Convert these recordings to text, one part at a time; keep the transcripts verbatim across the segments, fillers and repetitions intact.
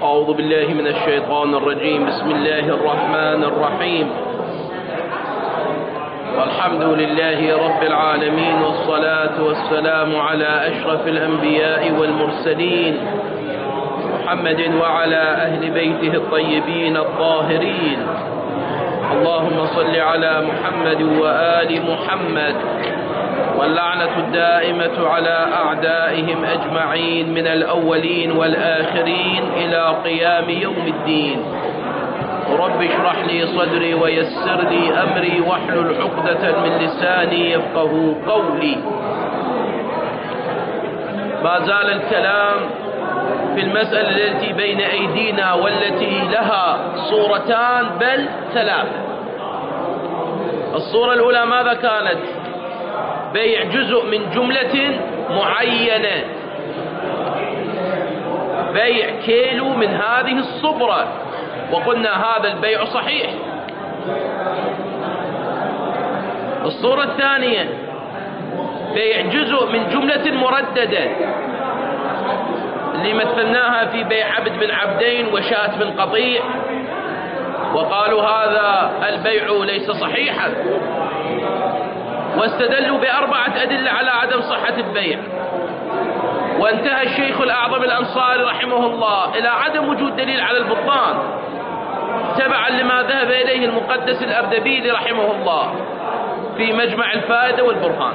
أعوذ بالله من الشيطان الرجيم. بسم الله الرحمن الرحيم. والحمد لله رب العالمين، والصلاة والسلام على أشرف الأنبياء والمرسلين محمد وعلى أهل بيته الطيبين الطاهرين. اللهم صل على محمد وآل محمد، واللعنة الدائمة على أعدائهم أجمعين من الأولين والآخرين إلى قيام يوم الدين. رب اشرح لي صدري ويسر لي أمري واحلل عقدة من لساني يفقه قولي. ما زال الكلام في المسألة التي بين أيدينا والتي لها صورتان بل ثلاث. الصورة الأولى ماذا كانت؟ بيع جزء من جملة معينة، بيع كيلو من هذه الصبرة، وقلنا هذا البيع صحيح. الصورة الثانية بيع جزء من جملة مرددة، اللي مثلناها في بيع عبد من عبدين وشاة من قطيع، وقالوا هذا البيع ليس صحيحا، واستدلوا بأربعة أدلة على عدم صحة البيع. وانتهى الشيخ الأعظم الأنصاري رحمه الله إلى عدم وجود دليل على البطلان، تبعا لما ذهب إليه المقدس الأردبيلي رحمه الله في مجمع الفائدة والبرهان.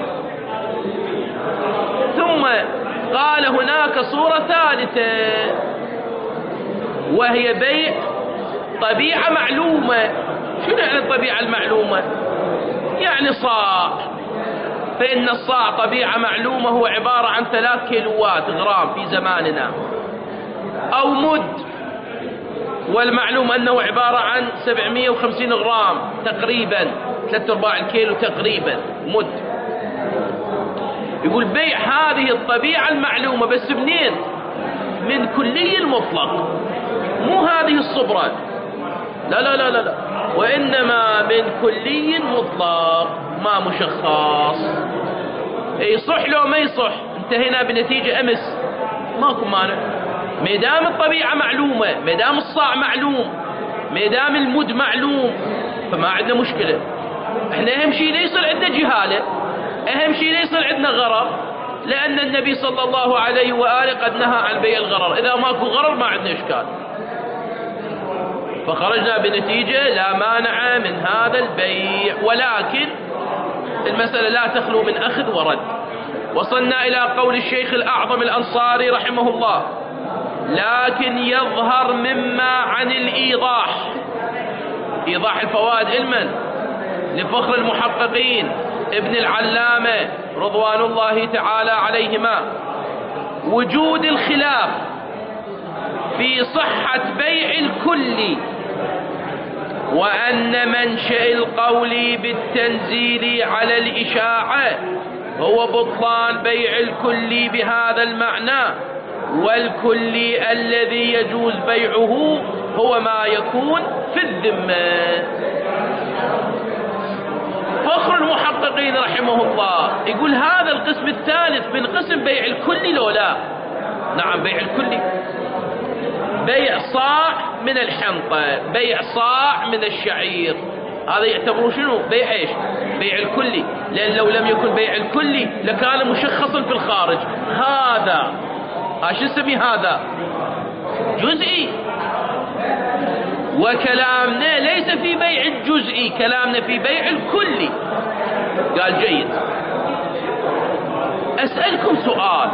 ثم قال هناك صورة ثالثة، وهي بيع طبيعة معلومة. شنو يعني الطبيعة المعلومة؟ يعني صاع، فإن الصاع طبيعة معلومة هو عبارة عن ثلاث كيلوات غرام في زماننا، أو مد، والمعلوم أنه عبارة عن سبعمئة وخمسين غرام تقريبا، ثلاثة أرباع الكيلو تقريبا مد. يقول بيع هذه الطبيعة المعلومة، بس منين؟ من كلي المطلق، مو هذه الصبرة، لا لا لا لا, لا. وإنما من كلي مطلق ما مشخص. يصح لو ما يصح، انتهينا بنتيجة أمس، ماكو مانع. ميدام الطبيعة معلومة، ميدام الصاع معلوم، ميدام المد معلوم، فما عندنا مشكلة. احنا أهم شيء لا يصير عندنا جهالة، أهم شيء لا يصير عندنا غرر، لأن النبي صلى الله عليه وآله قد نهى عن بيع الغرر. إذا ماكو غرر ما عندنا إشكال، فخرجنا بنتيجة لا مانع من هذا البيع. ولكن المسألة لا تخلو من أخذ ورد. وصلنا إلى قول الشيخ الأعظم الأنصاري رحمه الله: لكن يظهر مما عن الإيضاح، إيضاح الفوائد علما لفخر المحققين ابن العلامة رضوان الله تعالى عليهما، وجود الخلاف في صحة بيع الكل، وأن منشأ القول بالتنزيل على الإشاعة هو بطلان بيع الكل بهذا المعنى، والكل الذي يجوز بيعه هو ما يكون في الذمة. فخر المحققين رحمه الله يقول هذا القسم الثالث من قسم بيع الكل لو لا؟ نعم، بيع الكل، بيع صاع من الحنطة، بيع صاع من الشعير، هذا يعتبروا شنو؟ بيع ايش؟ بيع الكلي، لأن لو لم يكن بيع الكلي لكان مشخصا في الخارج. هذا ها شو نسميه؟ هذا جزئي. وكلامنا ليس في بيع الجزئي، كلامنا في بيع الكلي. قال جيد. أسألكم سؤال،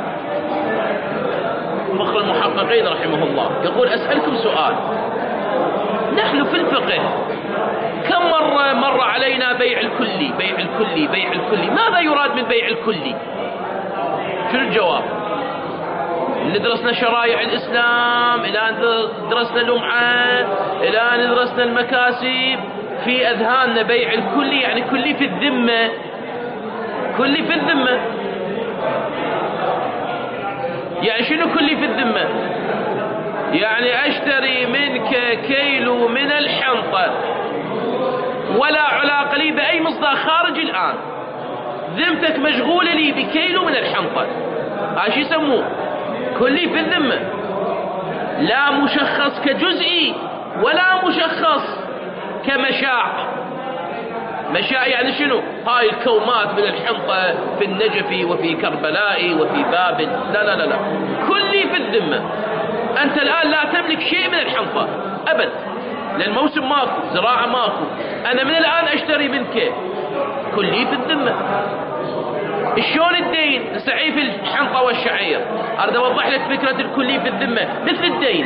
فخر المحققين رحمه الله يقول أسألكم سؤال: نحن في الفقه كم مرة مر علينا بيع الكلي بيع الكلي بيع الكلي؟ ماذا يراد من بيع الكلي؟ شنو الجواب؟ اللي درسنا شرائع الإسلام، إلى أن درسنا اللمعة، إلى أن درسنا المكاسب، في أذهاننا بيع الكلي يعني كلي في الذمة، كلي في الذمة. يعني شنو كلي في الذمة؟ يعني أشتري منك كيلو من الحنطة ولا علاقة لي بأي مصدر خارجي الآن، ذمتك مشغولة لي بكيلو من الحنطة، هذا شو يسموه؟ كلي في الذمة. لا مشخص كجزئي ولا مشخص كمشاع. مشاع يعني شنو؟ هاي الكومات من الحنطة في النجف وفي كربلاء وفي بابل، لا لا لا لا، كلي في الذمة. أنت الآن لا تملك شيء من الحنطة أبد، لأن موسم ماكو، زراعة ماكو. أنا من الآن أشتري منك، كلي في الذمة. شلون الدين؟ سعي في الحنطة والشعير. أريد أوضح لك فكرة الكلي في الذمة، مثل الدين.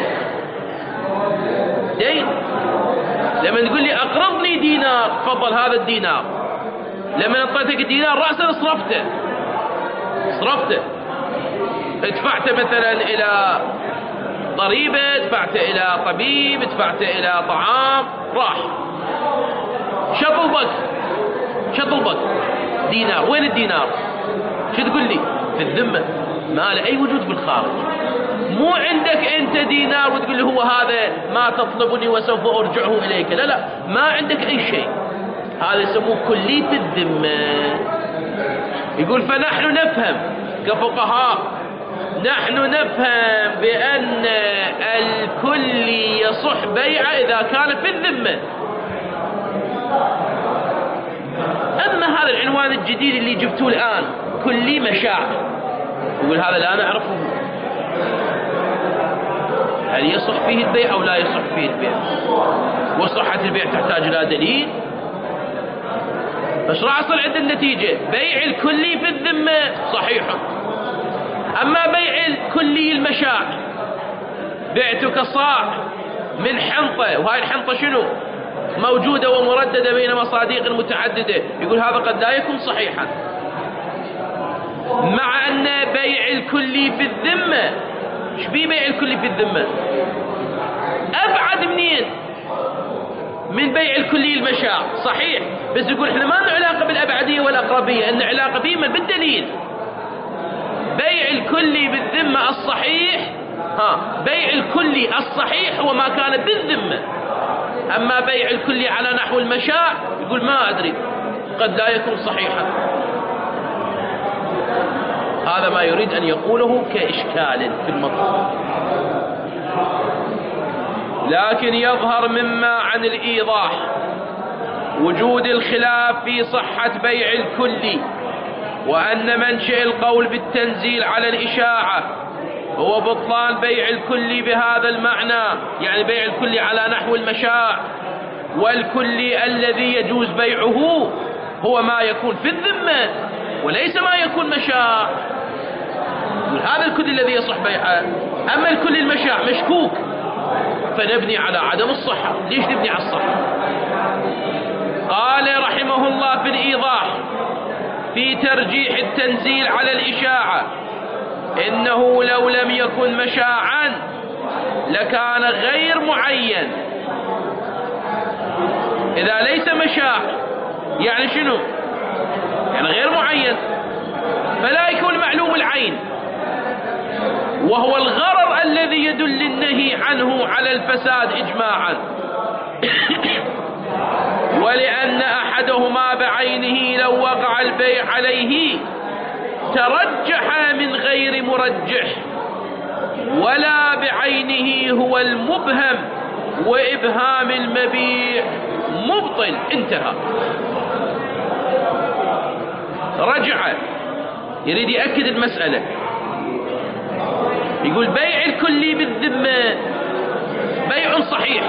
دين لما تقول لي أقرضني دينار، تفضل هذا الدينار، لما أعطيتك الدينار رأسا صرفته صرفته ادفعت مثلا إلى ضريبة، دفعت إلى طبيب، دفعت إلى طعام، راح. شطلبك شطلبك دينار، وين الدينار؟ شو تقول لي؟ في الذمة، ما له أي وجود في الخارج. مو عندك أنت دينار وتقول لي هو هذا ما تطلبني وسوف أرجعه إليك، لا لا، ما عندك أي شيء. هذا يسموه كلية الذمة. يقول فنحن نفهم كفقهاء، نحن نفهم بأن الكل يصح بيعه إذا كان في الذمة. أما هذا العنوان الجديد اللي جبتوه الآن، كلي مشاع، يقول هذا لا نعرفه، هل يصح فيه البيع أو لا يصح فيه البيع؟ وصحة البيع تحتاج إلى دليل. بس راح أصل عند النتيجة، بيع الكلي في الذمة صحيح، أما بيع الكلي المشاع، بعتك صاع من حنطة، وهاي الحنطة شنو؟ موجودة ومرددة بين مصاديق متعددة، يقول هذا قد لا يكون صحيحا. مع أن بيع الكلي في الذمة، ايش بيه بيع الكلي في الذمة؟ أبعد منين من بيع الكلي المشاع، صحيح، بس يقول احنا ما لنا علاقة بالأبعدية والأقربية، إن علاقة بهما بالدليل. بيع الكلي بالذمة الصحيح، ها بيع الكلي الصحيح هو ما كان بالذمة. أما بيع الكلي على نحو المشاع، يقول ما أدري، قد لا يكون صحيحا. هذا ما يريد أن يقوله كإشكال في المطلوب. لكن يظهر مما عن الإيضاح وجود الخلاف في صحة بيع الكلي، وأن منشأ القول بالتنزيل على الإشاعة هو بطلان بيع الكلي بهذا المعنى، يعني بيع الكلي على نحو المشاع. والكلي الذي يجوز بيعه هو ما يكون في الذمة وليس ما يكون مشاع. هذا الكلي الذي يصح بيعه. أما الكلي المشاع مشكوك، فنبني على عدم الصحة. ليش نبني على الصحة؟ قال رحمه الله في الإيضاح في ترجيح التنزيل على الإشاعة: إنه لو لم يكن مشاعا لكان غير معين. إذا ليس مشاع يعني شنو؟ يعني غير معين، فلا يكون معلوم العين، وهو الغرر الذي يدل النهي عنه على الفساد إجماعا. ولأن أحدهما بعينه لو وقع البيع عليه ترجح من غير مرجح، ولا بعينه هو المبهم، وإبهام المبيع مبطل. انتهى. رجع يريد يأكد المسألة، يقول بيع الكلي بالذمة بيع صحيح.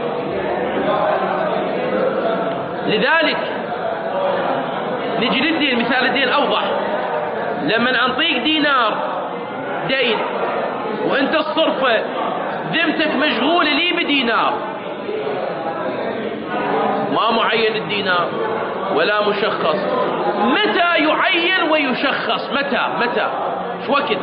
لذلك نجي للدين، مثال الدين أوضح. لما أنطيك دينار دين وأنت الصرفة ذمتك مشغولة لي بدينار، ما معين الدينار ولا مشخص. متى يعين ويشخص؟ متى متى شو وقت؟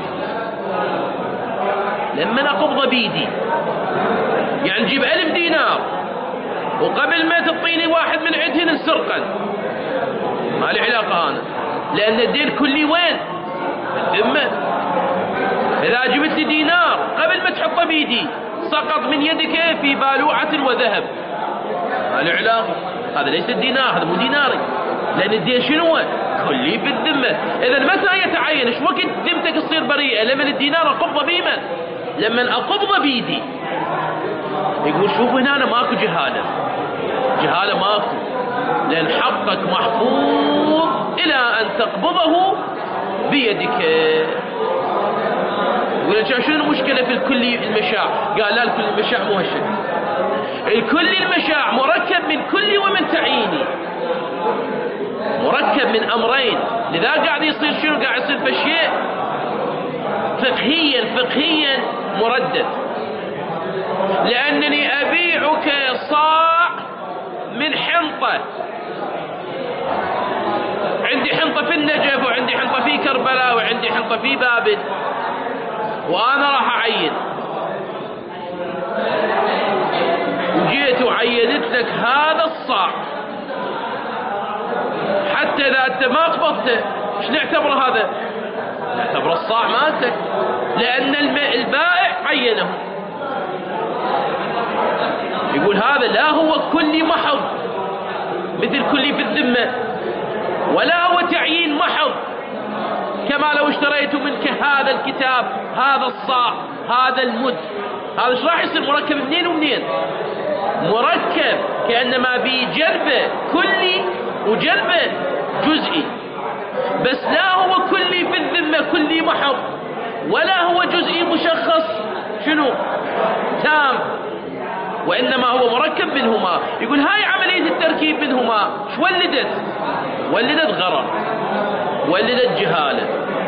لما أقبض بيدي، يعني نجيب ألف دينار وقبل ما تعطيني واحد من عندهن سرقا، ما لي علاقة أنا، لأن الدين كلي وين؟ بالذمة. إذا جبت لي دينار قبل ما تحطه بيدي سقط من يدك في بالوعة وذهب، ما لي علاقة، هذا ليس الدينار، هذا مو ديناري، لأن الدين شنو؟ كلي بالذمة. إذا متى يتعين؟ ايش وقت ذمتك تصير بريئة؟ لمن الدينار قبضة بيمن، لما أقبضه بيدي. يقول شوف هنا أنا ماكو جهالة، جهالة ماكو، لأن حقك محفوظ إلى أن تقبضه بيدك. يقول شنو المشكلة في الكلي المشاع؟ قال لا، الكلي المشاع مو هالشكل. الكلي المشاع مركب من كلي ومن تعييني، مركب من أمرين. لذا قاعد يصير شنو؟ قاعد يصير فشيء فقهيا فقهيا مردد. لأنني أبيعك صاع من حنطة، عندي حنطة في النجف وعندي حنطة في كربلاء وعندي حنطة في بابل، وأنا راح أعين، وجيت وعينت لك هذا الصاع، حتى إذا أنت ما قبضته ايش نعتبره هذا؟ نعتبره الصاع مالتك، لأن البائع عينه. يقول هذا لا هو كلي محض مثل كلي في الذمة، ولا هو تعيين محض كما لو اشتريت منك هذا الكتاب، هذا الصاع، هذا المد. هذا ايش راح يصير؟ مركب منين ومنين؟ مركب كأنما بجلبه كلي وجلبه جزئي، بس لا هو كلي في الذمة كلي محض، ولا هو جزئي مشخص شنو تام، وإنما هو مركب منهما. يقول هاي عملية التركيب منهما شو ولدت؟ ولدت غرر، ولدت جهالة.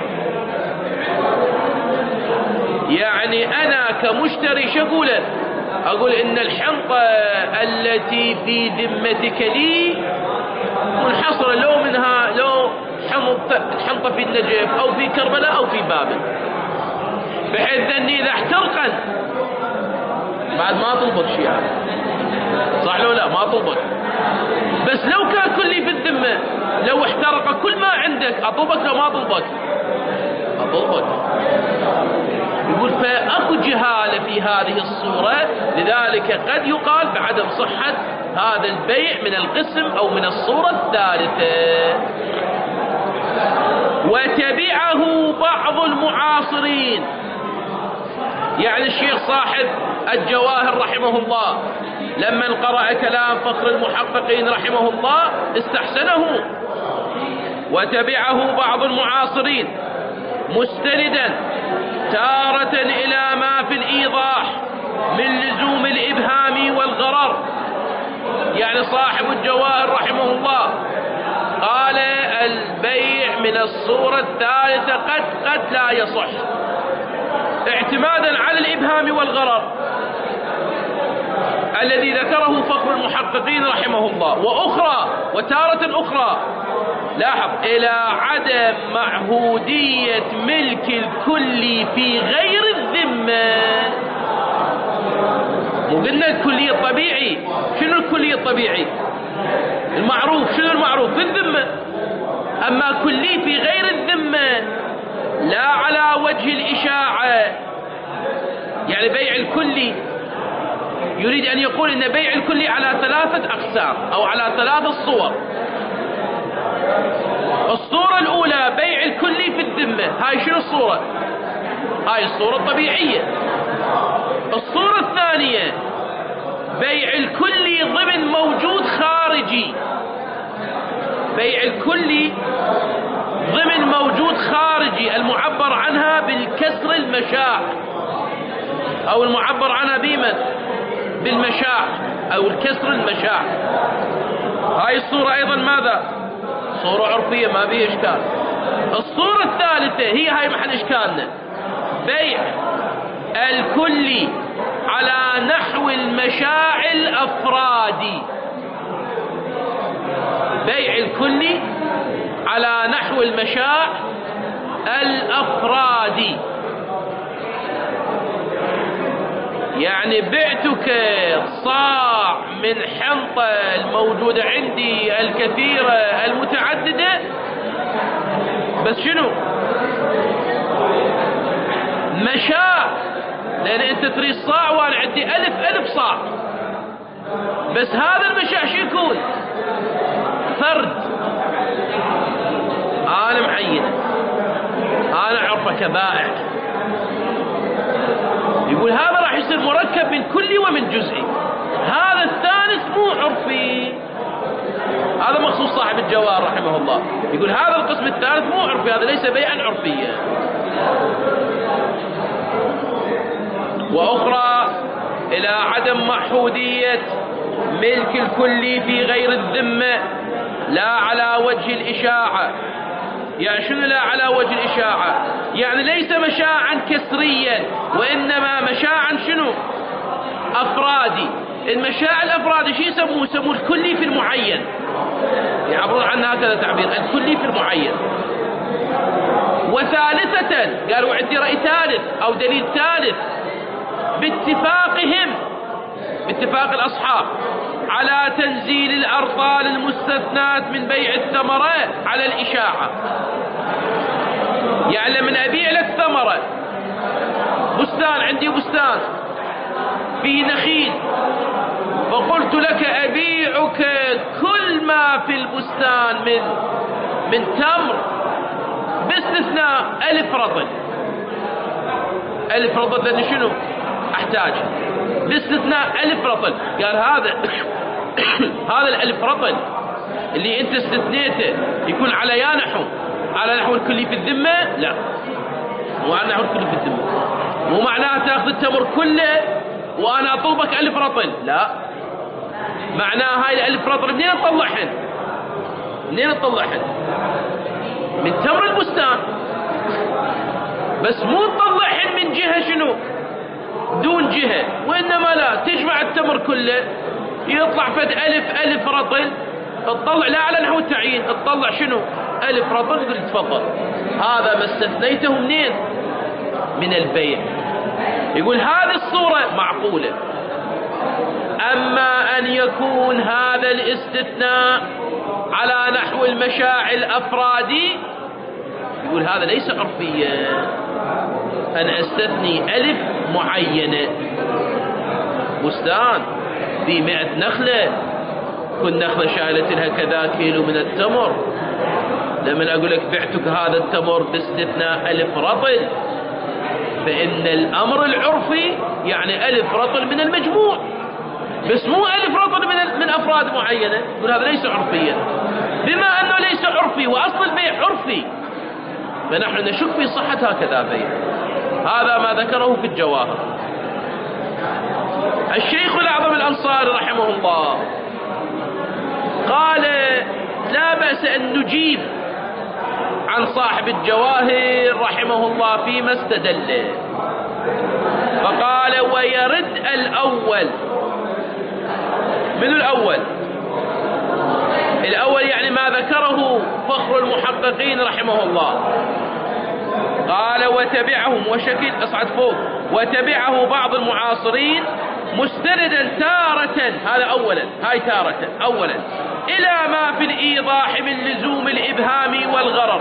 يعني أنا كمشتري شو أقول؟ أقول إن الحنطة التي في ذمتك لي منحصرة، لو منها لو حنطة في النجف أو في كربلاء أو في بابل، بحيث أني إذا احترقت بعد ما طلبك شيء يعني. صح لو لا؟ ما طلبك. بس لو كان كلي في الذمة، لو احترق كل ما عندك، أطلبك لو ما طلبك؟ أطلبك. يقول فأكو جهالة في هذه الصورة، لذلك قد يقال بعدم صحة هذا البيع من القسم أو من الصورة الثالثة. وتبعه بعض المعاصرين، يعني الشيخ صاحب الجواهر رحمه الله لما قرأ كلام فخر المحققين رحمه الله استحسنه. وتبعه بعض المعاصرين مستندا تارة إلى ما في الإيضاح من لزوم الإبهام والغرر. يعني صاحب الجواهر رحمه الله قال البيع من الصورة الثالثة قد قد لا يصح، اعتمادا على الإبهام والغرر الذي ذكره فخر المحققين رحمه الله. وأخرى وتارة أخرى لاحظ إلى عدم معهودية ملك الكل في غير الذمة. مو قلنا الكلي الطبيعي؟ شنو الكلي الطبيعي؟ المعروف. شنو المعروف؟ في الذمة. أما كلي في غير الذمة لا على وجه الإشاعة، يعني بيع الكلي يريد أن يقول إن بيع الكلي على ثلاثة أقسام أو على ثلاثة صور. الصورة الأولى بيع الكلي في الذمة، هاي شنو الصورة؟ هاي الصورة الطبيعية. الصورة الثانية بيع الكلي ضمن موجود خارجي، بيع الكلي ضمن موجود خارجي المعبر عنها بالكسر المشاع، أو المعبر عنها بمن؟ بالمشاع أو الكسر المشاع. هاي الصورة أيضا ماذا؟ صورة عرفية ما بيها إشكال. الصورة الثالثة هي هاي محل إشكالنا، بيع الكلي على نحو المشاع الأفرادي، بيع الكلي على نحو المشاع الأفرادي. يعني بعتك صاع من حنطة الموجودة عندي الكثيرة المتعددة، بس شنو؟ مشاع، لأن أنت تريد صاع وأنا عندي ألف ألف صاع، بس هذا المشاع شو يكون؟ فرد. أنا معينة، أنا عرفة كبائع، يقول هذا راح يصير مركب من كلي ومن جزئي. هذا الثالث مو عرفي، هذا مخصوص صاحب الجواهر رحمه الله، يقول هذا القسم الثالث مو عرفي، هذا ليس بيعا عرفيا. وأخرى إلى عدم محودية ملك الكلي في غير الذمة لا على وجه الإشاعة. يعني شنو لا على وجه الإشاعة؟ يعني ليس مشاعا كسريا، وإنما مشاعا شنو؟ أفرادي. المشاع الأفرادي شو يسموه؟ يسموه الكلي في المعين، يعبرون عنها هكذا تعبير، الكلي في المعين. وثالثة قالوا عندي رأي ثالث أو دليل ثالث، باتفاقهم، باتفاق الأصحاب، على تنزيل الأرطال المستثنات من بيع الثمرة على الإشاعة. يعني لما أبيع لك ثمرة، بستان، عندي بستان فيه نخيل، فقلت لك أبيعك كل ما في البستان من من تمر باستثناء ألف رطل. ألف رطل لأن شنو أحتاج؟ باستثناء ألف رطل. قال هذا هذا الألف رطل اللي أنت استثنيته يكون على يا نحو، على نحو الكلي في الذمة؟ لا، مو على نحو الكلي في الذمة. مو معناه تأخذ التمر كله وأنا أطلبك ألف رطل، لا، معناه هاي الألف رطل منين نطلعهن؟ منين نطلعهن؟ من تمر البستان، بس مو نطلعهن من جهة شنو؟ دون جهة، وإنما لا، تجمع التمر كله يطلع فد ألف ألف رطل، تطلع لا على نحو التعيين، تطلع شنو؟ ألف رطل، يقول تفضل. هذا ما استثنيته منين؟ من البيع. يقول هذه الصورة معقولة. أما أن يكون هذا الاستثناء على نحو المشاع الأفرادي، يقول هذا ليس عرفيا. أنا أستثني ألف معينة، بستان في مئة نخلة، كل نخلة شايلت لها كذا كيلو من التمر، لما أقول لك بعتك هذا التمر باستثناء ألف رطل، فإن الأمر العرفي يعني ألف رطل من المجموع، بس مو ألف رطل من من أفراد معينة. يقول هذا ليس عرفيا. بما أنه ليس عرفي وأصل البيع عرفي، فنحن نشك في صحة هكذا بيع. هذا ما ذكره في الجواهر. الشيخ الأعظم الأنصاري رحمه الله قال لا بأس أن نجيب عن صاحب الجواهر رحمه الله فيما استدل، فقال ويرد الأول. من الأول؟ الأول يعني ما ذكره فخر المحققين رحمه الله، قال وتبعهم وشكل اصعد فوق، وتبعه بعض المعاصرين مستندا تارة، هذا أولا، هاي تارة أولا، إلى ما في الإيضاح من لزوم الإبهام والغرر.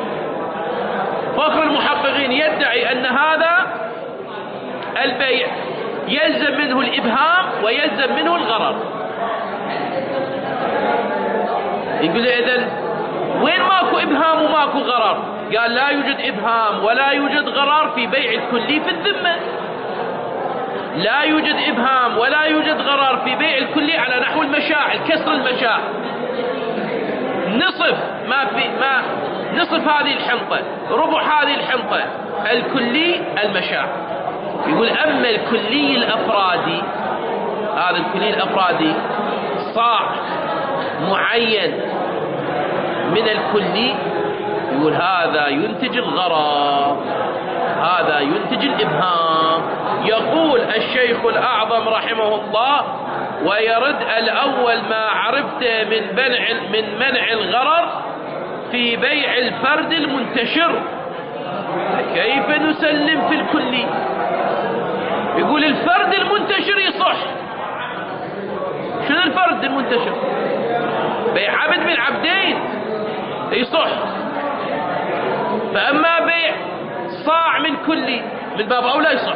فخر المحققين يدعي أن هذا البيع يلزم منه الإبهام ويلزم منه الغرر. يقول إذن وين ماكو إبهام وماكو غرر؟ قال لا يوجد إبهام ولا يوجد غرر في بيع الكلي في الذمة. لا يوجد إبهام ولا يوجد غرر في بيع الكلي على نحو المشاع، الكسر المشاع، نصف ما في ما نصف هذه الحنطة، ربع هذه الحنطة، الكلي المشاع. يقول أما الكلي الأفرادي، هذا الكلي الأفرادي صاع معين من الكلي، يقول هذا ينتج الغرر، هذا ينتج الإبهام. يقول الشيخ الأعظم رحمه الله ويرد الأول ما عرفته من منع من منع الغرر في بيع الفرد المنتشر. كيف نسلم في الكلي؟ يقول الفرد المنتشر يصح. شنو الفرد المنتشر؟ بيع عبد من عبدين يصح. فأما بيع صاع من كلي من باب أولى يصح،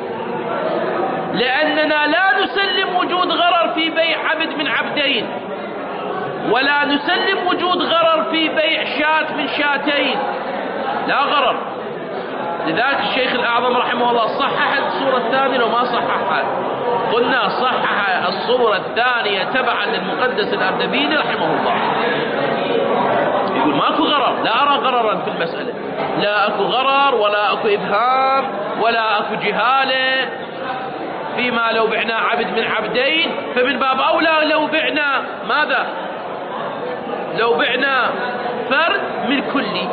لأننا لا نسلم وجود غرر في بيع عبد من عبدين، ولا نسلم وجود غرر في بيع شاة من شاتين، لا غرر. لذلك الشيخ الأعظم رحمه الله صحح الصورة الثانية صححها؟ قلنا صحح الصورة الثانية تبعا للمقدس الأردبيلي رحمه الله. يقول ماكو غرر، لا أرى غررا في المسألة، لا أكو غرر ولا أكو إبهام ولا أكو جهالة فيما لو بعنا عبد من عبدين، فمن باب أولى لو بعنا ماذا؟ لو بعنا فرد من كلي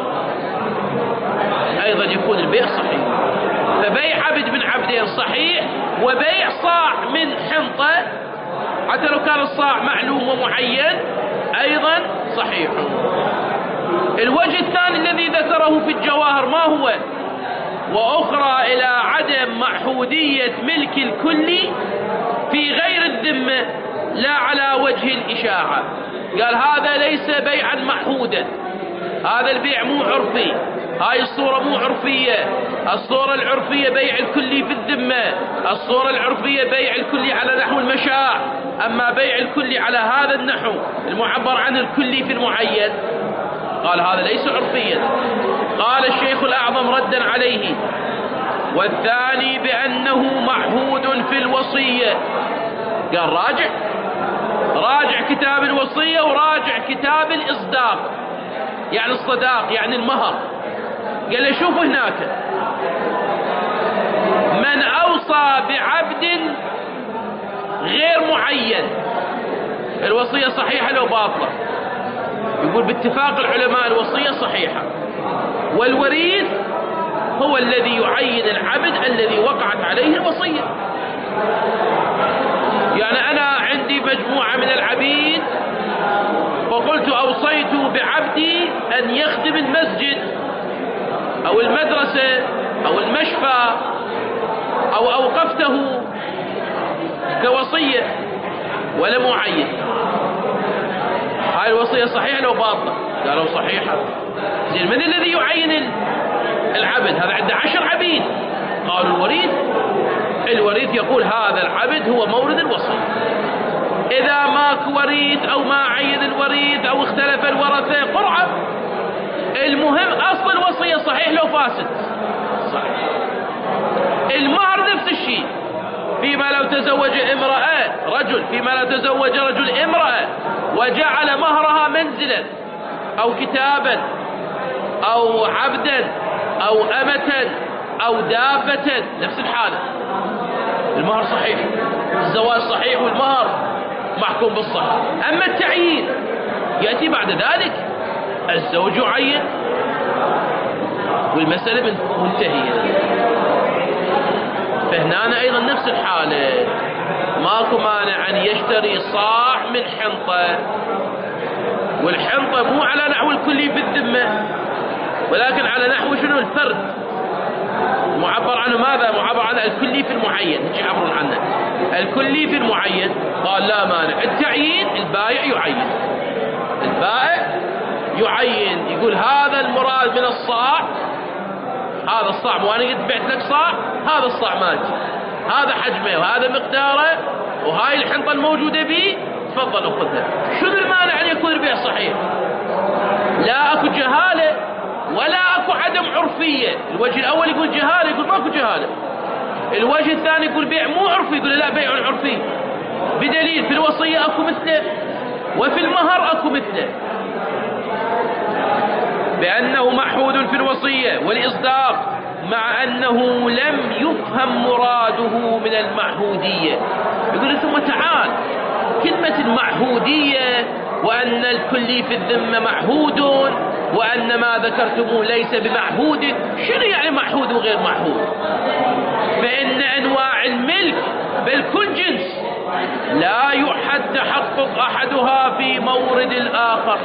أيضا يكون البيع صحيح. فبيع عبد من عبدين صحيح، وبيع صاع من حنطة حتى لو كان الصاع معلوم ومعين أيضا صحيح. الوجه الثاني الذي ذكره في الجواهر ما هو؟ وأخرى إلى عدم معهودية ملك الكل في غير الذمة لا على وجه الإشاعة. قال هذا ليس بيعا معهودا، هذا البيع مو عرفي، هاي الصورة مو عرفية. الصورة العرفية بيع الكلي في الذمة، الصورة العرفية بيع الكلي على نحو المشاع، أما بيع الكلي على هذا النحو المعبر عن الكلي في المعين قال هذا ليس عرفيا. قال الشيخ الأعظم ردا عليه: والثاني بأنه معهود في الوصية. قال راجع راجع كتاب الوصية وراجع كتاب الإصداق، يعني الصداق يعني المهر. قال له شوفوا هناك من أوصى بعبد غير معين الوصية صحيحة لو باطلة؟ يقول باتفاق العلماء الوصية صحيحة، والوريث هو الذي يعين العبد الذي وقعت عليه الوصية. يعني أنا عندي مجموعة من العبيد فقلت أوصيت بعبدي أن يخدم المسجد أو المدرسة أو المشفى أو أوقفته كوصية ولم أعين، هاي الوصية صحيحة لو باطلة؟ قالوا صحيحة. زين من الذي يعين العبد؟ هذا عنده عشر عبيد. قالوا الوريث. الوريث يقول هذا العبد هو مورد الوصية. إذا ماك وريث أو ما عين الوريث أو اختلف الورثة قرعة، المهم أصل الوصية صحيح لو فاسد صحيح. المهر نفس الشيء، فيما لو تزوج امرأة رجل فيما لو تزوج رجل امرأة وجعل مهرها منزلا أو كتابا أو عبدا أو أمة أو دابة، نفس الحالة المهر صحيح، الزواج صحيح والمهر محكوم بالصحة. أما التعيين يأتي بعد ذلك، الزوج يعين والمسألة منتهية. فهنا أيضا نفس الحالة، ماكو مانع أن يشتري صاع من حنطة، والحنطة مو على نحو الكلي بالذمة ولكن على نحو شنو؟ الفرد، معبر عنه ماذا؟ معبر عنه الكلي في المعين، هيك يعبرون عنه الكلي في المعين. قال لا مانع. التعيين البائع يعين، البائع يعين يقول هذا المراد من الصاع، هذا الصاع مو أنا قلت بعت لك صاع، هذا الصاع مالتي، هذا حجمه وهذا مقداره وهاي الحنطة الموجودة بي، تفضل أخذها. شنو المانع أن يكون البيع صحيح؟ لا أكو جهالة ولا أكو عدم عرفية. الوجه الأول يقول جهالة، يقول ماكو جهالة. الوجه الثاني يقول بيع مو عرفي، يقول لا بيع عرفي، بدليل في الوصية أكو مثله وفي المهر أكو مثله. بأنه معهود في الوصية والإصداق مع أنه لم يفهم مراده من المعهودية. يقول ثم تعال كلمة المعهودية وأن الكلي في الذمة معهود وأن ما ذكرتموه ليس بمعهود، شنو يعني معهود وغير معهود؟ فإن أنواع الملك بل كل جنس لا يحد تحقق أحدها في مورد الآخر.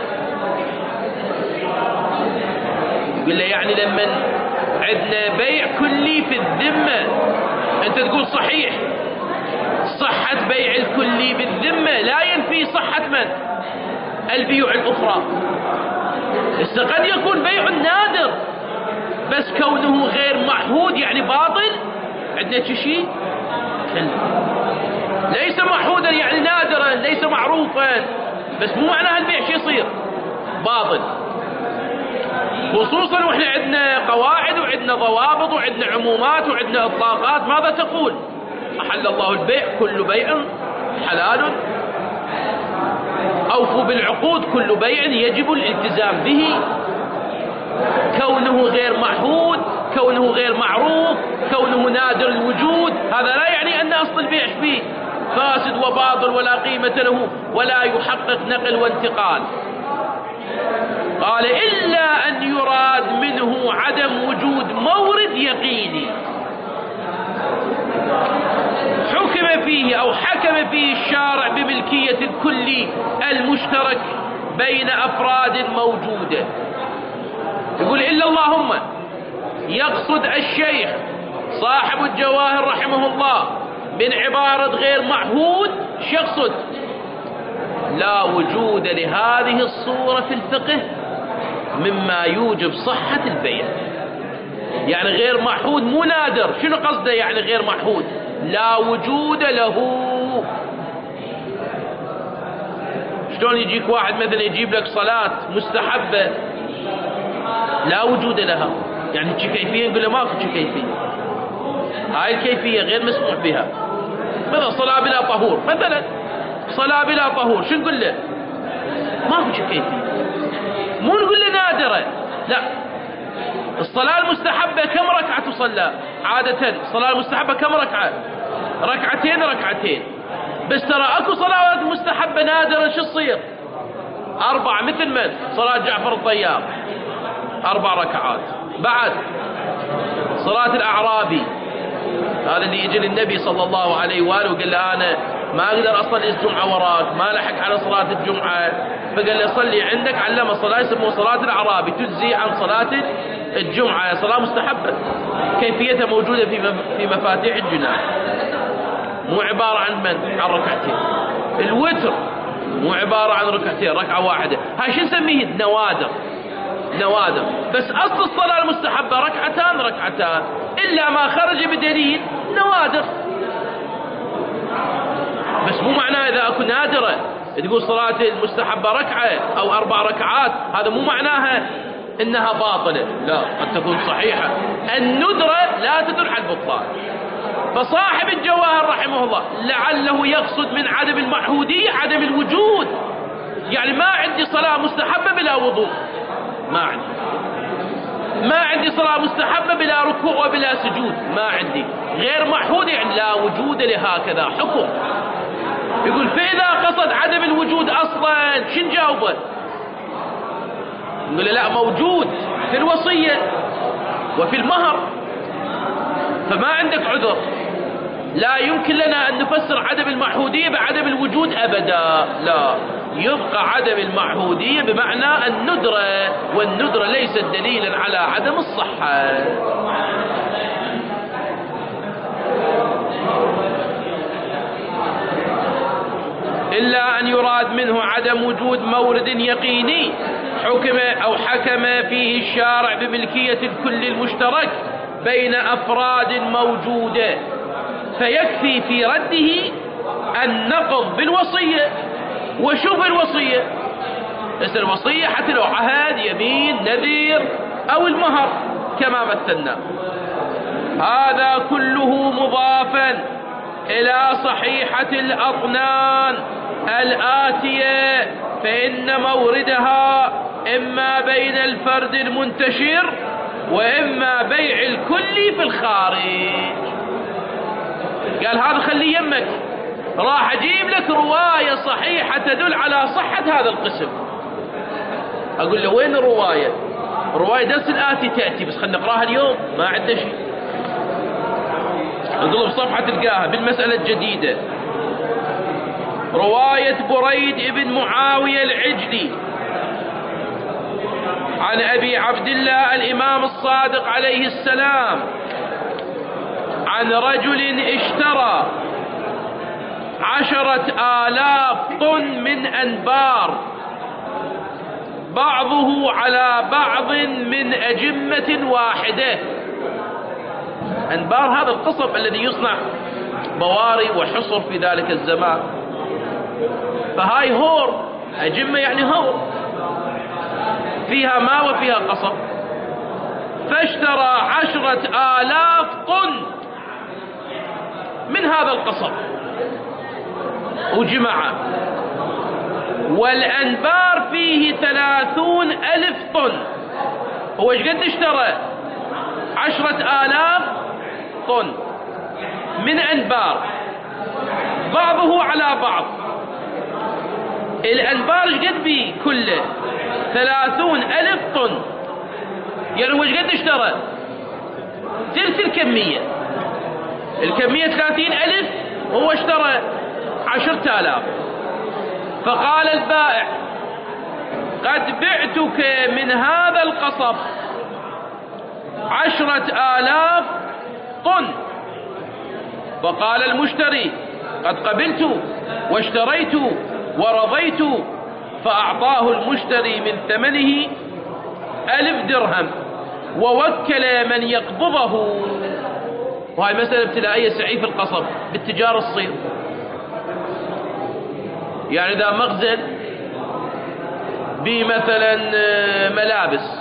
يقول له يعني لما عندنا بيع كلي في الذمة أنت تقول صحيح، صحة بيع الكلي بالذمة لا ينفي صحة من؟ البيوع الأخرى. بس قد يكون بيع نادر بس كونه غير معهود يعني باطل. عندنا شيء ليس معهودا يعني نادرا، ليس معروفا، بس مو معناها البيع شيء يصير باطل. خصوصا واحنا عندنا قواعد وعندنا ضوابط وعندنا عمومات وعندنا اطلاقات. ماذا تقول؟ أحل الله البيع كل بيع حلال، أوفوا بالعقود كل بيع يجب الالتزام به. كونه غير معهود، كونه غير معروف، كونه نادر الوجود، هذا لا يعني أن أصل البيع فيه فاسد وباطل ولا قيمة له ولا يحقق نقل وانتقال. قال إلا أن يراد منه عدم وجود مورد يقيني حكم فيه أو حكم فيه الشارع بملكية الكل المشترك بين أفراد موجودة. يقول إلا اللهم يقصد الشيخ صاحب الجواهر رحمه الله من عبارة غير معهود، يقصد لا وجود لهذه الصورة في الفقه مما يوجب صحة البيع. يعني غير معهود مو نادر، شنو قصده يعني غير معهود؟ لا وجود له. شلون يجيك واحد مثلا يجيب لك صلاة مستحبة لا وجود لها، يعني تشي كيفية، نقول له ماكو تشي كيفية، هاي الكيفية غير مسموح بها. مثلا صلاة بلا طهور، مثلا صلاة بلا طهور شو نقول له؟ ماكو تشي كيفية، مو نقول له نادرة، لا. الصلاة المستحبة كم ركعة تصلى عادة؟ الصلاة المستحبة كم ركعة؟ ركعتين ركعتين. بس ترى اكو صلوات مستحبة نادرة شو تصير؟ أربعة، مثل من صلاة جعفر الطيار أربع ركعات. بعد صلاة الأعرابي، هذا اللي يجي للنبي صلى الله عليه وآله وقال له أنا ما أقدر أصلي الجمعة وراك، ما لحق على صلاة الجمعة، فقال له صلي عندك، علمه صلاة يسموه صلاة الأعرابي تجزي عن صلاة الجمعة، صلاة مستحبة كيفيتها موجودة في في مفاتيح الجنان. مو عبارة عن من؟ عن ركعتين. الوتر مو عبارة عن ركعتين، ركعة واحدة. هاي شو نسميه؟ نوادر، نوادر. بس أصل الصلاة المستحبة ركعتان ركعتان، إلا ما خرج بدليل نوادر. بس مو معناه إذا أكو نادرة تقول صلاة المستحبة ركعة أو أربع ركعات، هذا مو معناها إنها باطلة، لا، قد تكون صحيحة. الندرة لا تدل على البطلان. فصاحب الجواهر رحمه الله لعله يقصد من عدم المعهودية عدم الوجود، يعني ما عندي صلاة مستحبة بلا وضوء، ما عندي. ما عندي صلاة مستحبة بلا ركوع وبلا سجود، ما عندي. غير معهود يعني لا وجود لهكذا حكم. يقول فإذا قصد عدم الوجود أصلا شو نجاوبه؟ نقول لا، موجود في الوصية وفي المهر، فما عندك عذر. لا يمكن لنا أن نفسر عدم المعهودية بعدم الوجود أبدا، لا، يبقى عدم المعهودية بمعنى الندرة، والندرة ليست دليلا على عدم الصحة. إلا أن يراد منه عدم وجود مورد يقيني حكم أو حكم فيه الشارع بملكية الكل المشترك بين أفراد موجودة، فيكفي في رده النقض بالوصية. وشوف الوصية، بس الوصية حتى لو عهد، يمين، نذير أو المهر كما مثلنا. هذا كله مضافا إلى صحيحة الأطنان الآتية، فإن موردها إما بين الفرد المنتشر وإما بيع الكل في الخارج. قال هذا خليه يمك، راح أجيب لك رواية صحيحة تدل على صحة هذا القسم. أقول له وين الرواية؟ الرواية درس الآتي تأتي، بس خلنا نقراها اليوم، ما عندنا شيء. انقلب صفحة تلقاها بالمسألة الجديدة. رواية بريد بن معاوية العجلي عن أبي عبد الله الإمام الصادق عليه السلام عن رجل اشترى عشرة آلاف طن من أنبار بعضه على بعض من أجمة واحدة. أنبار هذا القصب الذي يصنع بواري وحصر في ذلك الزمان، فهاي هور، أجمة يعني هور فيها ماء وفيها قصب. فاشترى عشرة آلاف طن من هذا القصب وجمعه، والأنبار فيه ثلاثون ألف طن. هو ايش قد اشترى؟ عشرة آلاف طن من أنبار بعضه على بعض. الأنبار ايش قد بيه كله؟ ثلاثون ألف طن. يعني هو ايش قد اشترى؟ ثلث الكمية. الكمية ثلاثين ألف، هو اشترى عشرة آلاف. فقال البائع: قد بعتك من هذا القصب عشرة آلاف طن. فقال المشتري: قد قبلت واشتريت ورضيت. فأعطاه المشتري من ثمنه ألف درهم ووكل من يقبضه. وهي مسألة ابتلائية سعيف القصب بالتجارة الصير. يعني إذا مخزن بمثلا ملابس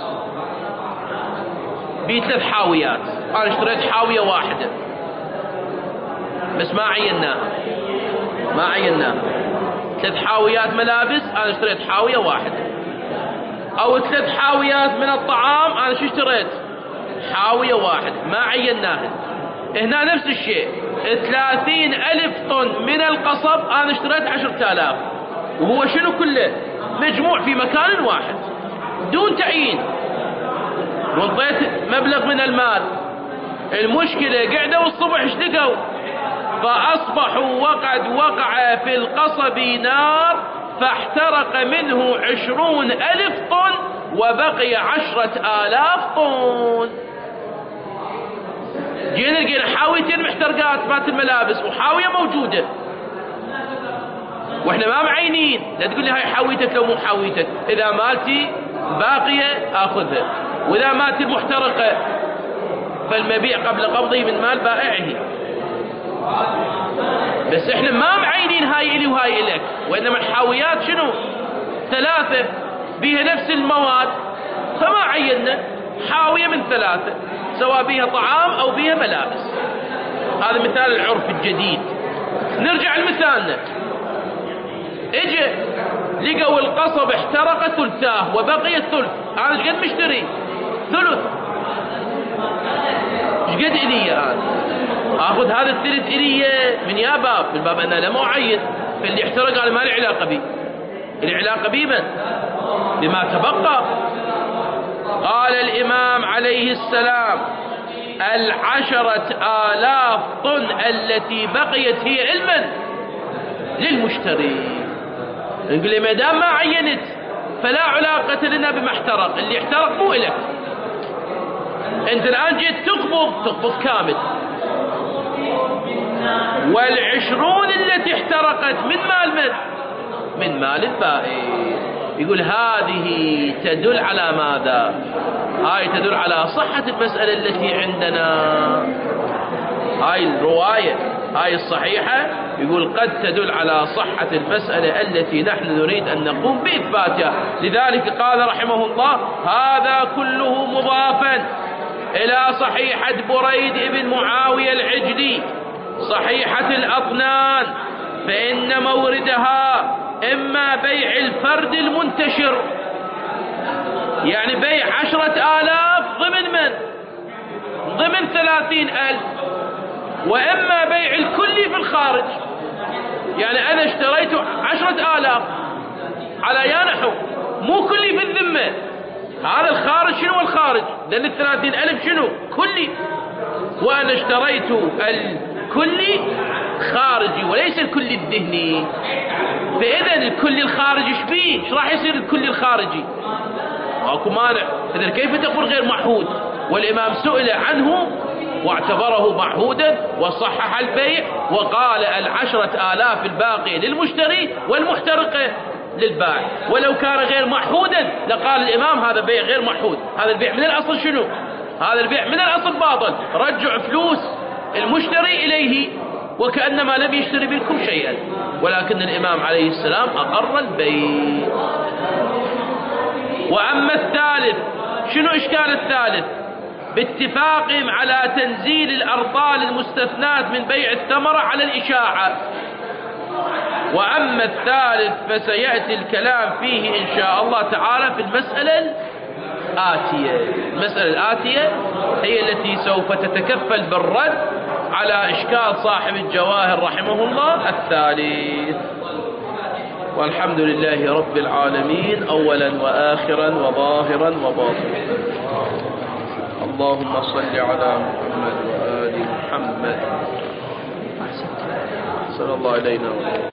بثلاث حاويات، أنا اشتريت حاوية واحدة بس ما عيناها ما عيناها ثلاث حاويات ملابس، أنا اشتريت حاوية واحدة. أو ثلاث حاويات من الطعام، أنا شو اشتريت؟ حاوية واحدة، ما عيناها. هنا نفس الشيء، ثلاثين ألف طن من القصب أنا اشتريت عشرة آلاف، وهو شنو كله؟ مجموع في مكان واحد دون تعيين، وانطيت مبلغ من المال. المشكلة قعدوا الصبح اشتقوا، فأصبحوا وقد وقع في القصب نار فاحترق منه عشرون ألف طن وبقي عشرة آلاف طن. جينا لقينا حاويتين محترقات مات الملابس وحاوية موجودة، واحنا ما معينين. لا تقول لي هاي حاويتك لو مو حاويتك، اذا مالتي باقية اخذها، واذا مالتي المحترقة فالمبيع قبل قبضه من مال بائعه. بس احنا ما معينين هاي الي وهاي الك، وانما الحاويات شنو؟ ثلاثة بيها نفس المواد، فما عينا حاوية من ثلاثة سواء بيها طعام او بيها ملابس. هذا مثال العرف الجديد. نرجع لمثالنا، اجى لقوا القصب احترق ثلثاه وبقي الثلث. انا ايش قد مشتري؟ ثلث. ايش قد الي انا؟ اخذ هذا الثلث الي من يا باب؟ من باب انا لا معين، فاللي احترق انا ما لي علاقه به. لي علاقه بمن؟ بما تبقى. قال الامام عليه السلام: العشرة آلاف طن التي بقيت هي علما للمشتري. نقول له ما دام ما عينت فلا علاقة لنا بما احترق، اللي احترق مو إلك. انت الآن جيت تقبض تقبض كامل، والعشرون التي احترقت من مال من؟ من مال البائع. يقول هذه تدل على ماذا؟ هاي تدل على صحة المسألة التي عندنا. هاي الرواية هاي الصحيحة يقول قد تدل على صحة المسألة التي نحن نريد أن نقوم بإثباتها. لذلك قال رحمه الله: هذا كله مضافا إلى صحيحة بريد بن معاوية العجلي صحيحة الأطنان، فإن موردها إما بيع الفرد المنتشر، يعني بيع عشرة آلاف ضمن من؟ ضمن ثلاثين ألف، وإما بيع الكلي في الخارج. يعني أنا اشتريت عشرة آلاف على يا نحو، مو كلي في الذمة. هذا الخارج شنو الخارج؟ لأن الثلاثين ألف شنو؟ كلي. وأنا اشتريت الكلي خارجي وليس الكلي الذهني. فإذا الكلي الخارجي ايش بيه؟ ايش راح يصير الكلي الخارجي؟ ماكو مانع. إذا كيف تقول غير معهود؟ والإمام سئل عنه واعتبره معهودا وصحح البيع وقال: العشرة آلاف الباقية للمشتري والمحترقة للبائع. ولو كان غير معهودا لقال الإمام هذا بيع غير معهود، هذا البيع من الأصل شنو؟ هذا البيع من الأصل باطل، رجع فلوس المشتري إليه وكأنما لم يشتري منكم شيئا. ولكن الإمام عليه السلام أقر البيع. وأما الثالث، شنو إشكال الثالث؟ باتفاقهم على تنزيل الأرطال المستثنات من بيع الثمرة على الإشاعة. وأما الثالث فسيأتي الكلام فيه إن شاء الله تعالى في المسألة الآتية. المسألة الآتية هي التي سوف تتكفل بالرد على إشكال صاحب الجواهر رحمه الله الثالث. والحمد لله رب العالمين أولا وآخرا وظاهرا وباطنا. اللهم صل على محمد وآل محمد. صلى الله علينا.